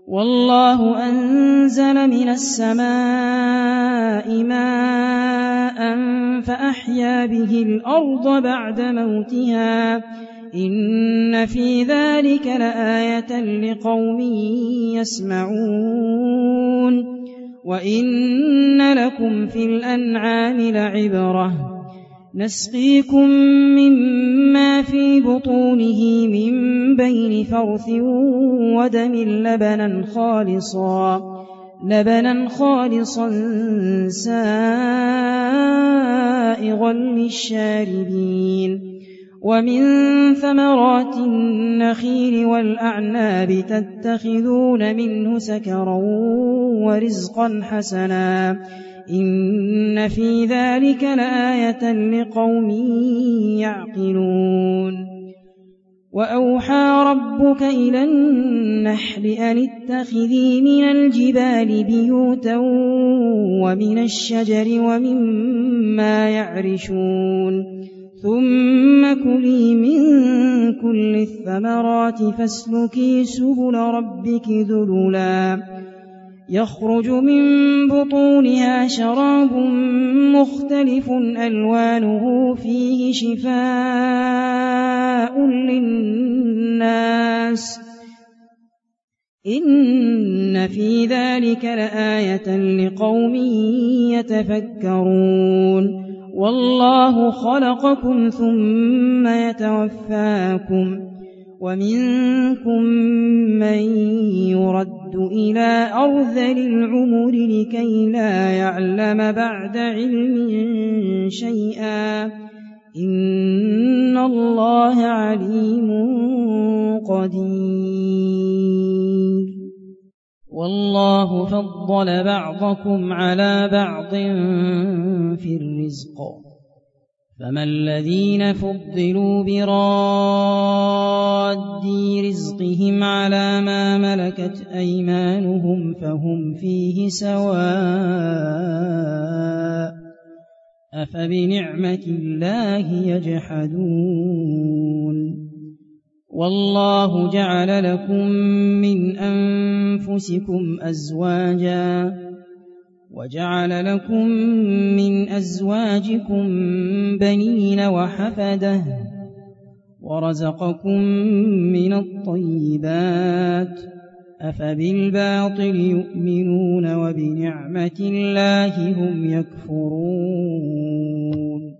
والله أنزل من السماء ماء فأحيا به الأرض بعد موتها إن في ذلك لآية لقوم يسمعون وإن لكم في الأنعام لعبرة نسقيكم مما في بطونه من بين فرث ودم لبنا خالصا سائغا للشاربين ومن ثمرات النخيل والأعناب تتخذون منه سكرا ورزقا حسنا إن في ذلك لآية لقوم يعقلون وأوحى ربك إلى النحل أن اتخذي من الجبال بيوتا ومن الشجر ومما يعرشون ثم كلي من كل الثمرات فاسلكي سبل ربك ذللا يخرج من بطونها شراب مختلف ألوانه فيه شفاء للناس إن في ذلك لآية لقوم يتفكرون والله خلقكم ثم يتوفاكم ومنكم من يرد إلى أرذل العمر لكي لا يعلم بعد علم شيئا إن الله عليم قدير والله فضل بعضكم على بعض في الرزق فما الذين فضلوا براد رزقهم على ما ملكت أيمانهم فهم فيه سواء أفبنعمة الله يجحدون والله جعل لكم من أنفسكم أزواجا وجعل لكم من أزواجكم بنين وحفدة ورزقكم من الطيبات أفبالباطل يؤمنون وبنعمة الله هم يكفرون